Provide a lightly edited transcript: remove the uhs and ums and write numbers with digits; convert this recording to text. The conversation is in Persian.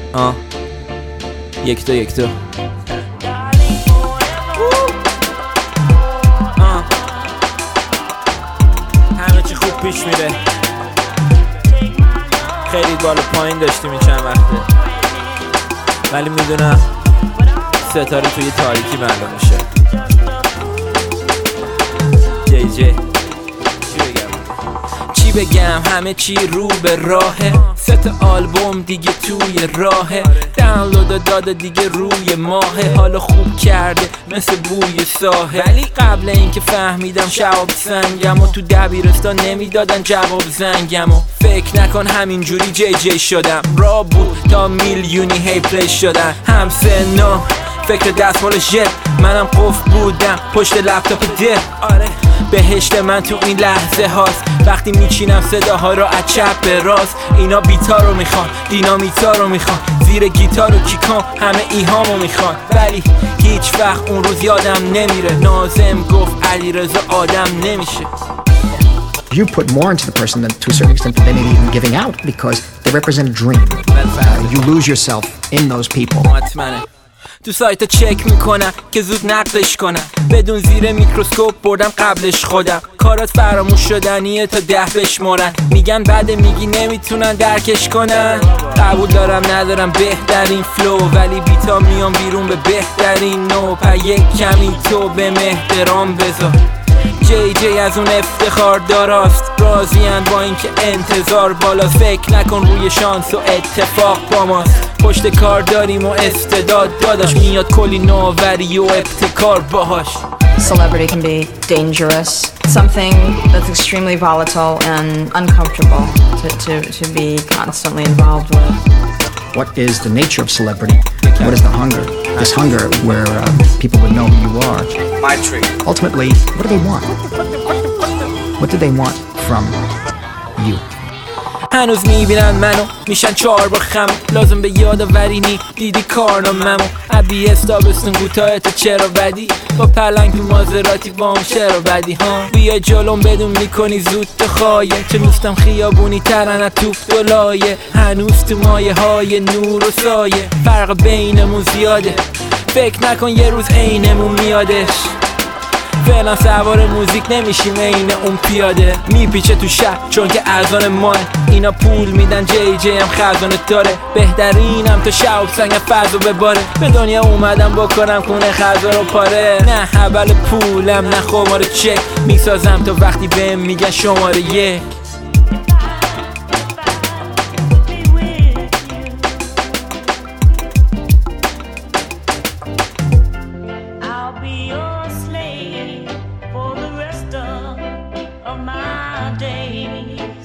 یک دو همه چی خوب پیش میره. خیلی بالا پایین داشتیم این چند وقته، ولی میدونم ستاره توی تاریکی معلوم میشه. جی چی بگم، همه چی رو به راهه. 3 آلبوم دیگه توی راهه، دانلود داده دیگه روی ماهه. حالا خوب کرده مثل بوی ساحل، ولی قبل اینکه فهمیدم شواب سنگم و تو دبیرستان نمیدادن جواب زنگم و فکر نکن همینجوری جی شدم. را بود تا میلیونی هی پلی شدن. هم سنا فکر دستمال ژت، منم قفل بودم پشت لپتاپ ده. آره بهشت من تو این لحظه هاست وقتی میچینم صداها رو از چپ به راست. اینا بیتا رو میخوان، دینامیتا رو میخوان، زیر گیتار و کیکان همه ایهامو میخوان، ولی هیچ وقت اون روز یادم نمیره. ناظم گفت علیرضا آدم نمیشه. You put more into the person than to a certain extent than maybe even giving out, because they represent a dream. You lose yourself in those people. تو سایت چک میکنم که زود نقدش کنم، بدون زیر میکروسکوپ بردم قبلش خودم. کارات فراموش شدنیه تا 10 بشمارن، میگن بده میگی نمیتونن درکش کنن. قبول دارم ندارم بهترین فلو، ولی بیتا میام بیرون به بهترین نو. یک کمی تو به احترام بذار. جی از اون افتخار داراست، راضین با اینکه انتظار بالا. فکر نکن روی شانس و اتفاق با ماست، پشت کار داریم و استعداد داداش. میاد کلی نوآوری و ابتکار باهاش. Celebrity can be dangerous, something that's extremely volatile and uncomfortable to be constantly involved with. What is the nature of celebrity? What is the hunger? This hunger where people would know who you are. My tree. Ultimately, what do they want? What do they want from you? هنوز میبینن منو میشن 4 بار خم، لازم به یادآوری نی دیدی کارنامه‌مو. ابی استابستون کوتاه تو چرا بدی، با پلنگ تو مازراتی با اون چرا بدی ها. بیا جلوم بدون میکنی زود تو خایه، چه دوستم خیابونی ترن از توپ و لایه. هنوز تو مایه های نور و سایه، فرق بینمون زیاده، فکر نکن یه روز عینمون میادش. فعلا سوار موزیک نمیشیم عین اون پیاده، میپیچه تو شهر چون که اذان ماه. اینا پول میدن جی هم خزانه داره، بهترینم تا شعب سنگ فضا بباره. به دنیا اومدم بکنم خونه خزا رو پاره، نه حبل پولم نه خمار چک، میسازم تا وقتی بهم میگن شماره 1. For the rest of my day.